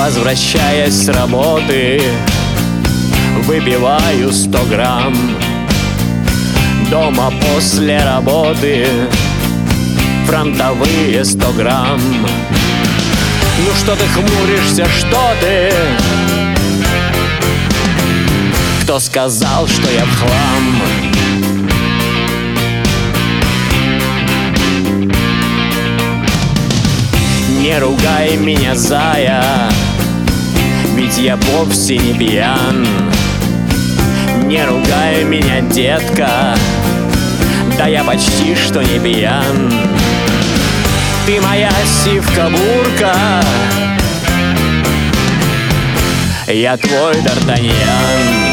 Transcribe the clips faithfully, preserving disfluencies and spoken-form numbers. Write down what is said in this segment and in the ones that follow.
Возвращаясь с работы, выпиваю сто грамм. Дома после работы фронтовые сто грамм. Ну что ты хмуришься, что ты? Кто сказал, что я в хлам? Не ругай меня, зая, ведь я вовсе не пьян. Не ругай меня, детка, да я почти что не пьян. Ты моя сивка-бурка, я твой Д'Артаньян.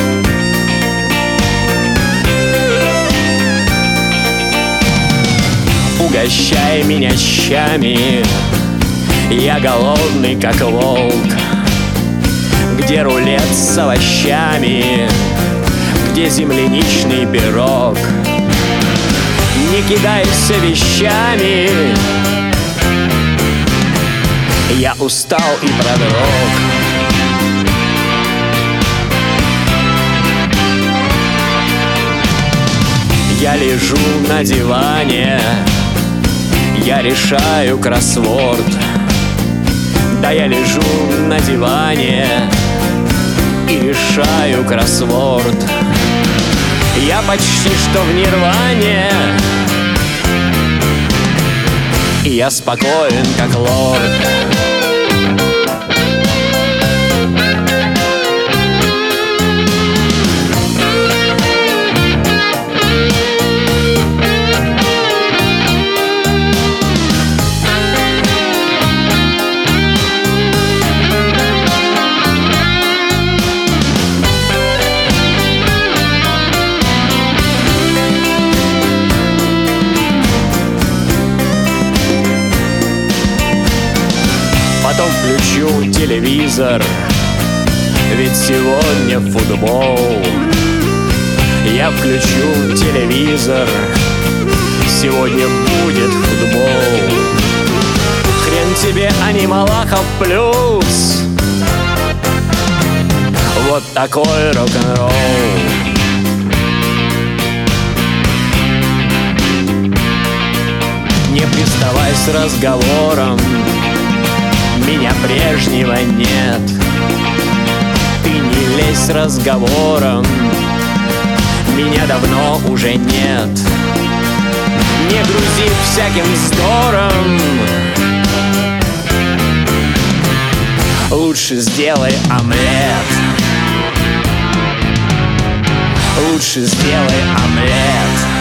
Угощай меня щами, я голодный, как волк. Где рулет с овощами, где земляничный пирог. Не кидайся вещами, я устал и продрог. Я лежу на диване, я решаю кроссворд. Да я лежу на диване и решаю кроссворд. Я почти что в нирване, и я спокоен, как лорд. Потом включу телевизор, ведь сегодня футбол. Я включу телевизор, сегодня будет футбол. Хрен тебе, а не Малахов плюс. Вот такой рок-н-ролл. Не приставай с разговором, меня прежнего нет. Ты не лезь с разговором, меня давно уже нет. Не грузи всяким вздором, лучше сделай омлет. Лучше сделай омлет.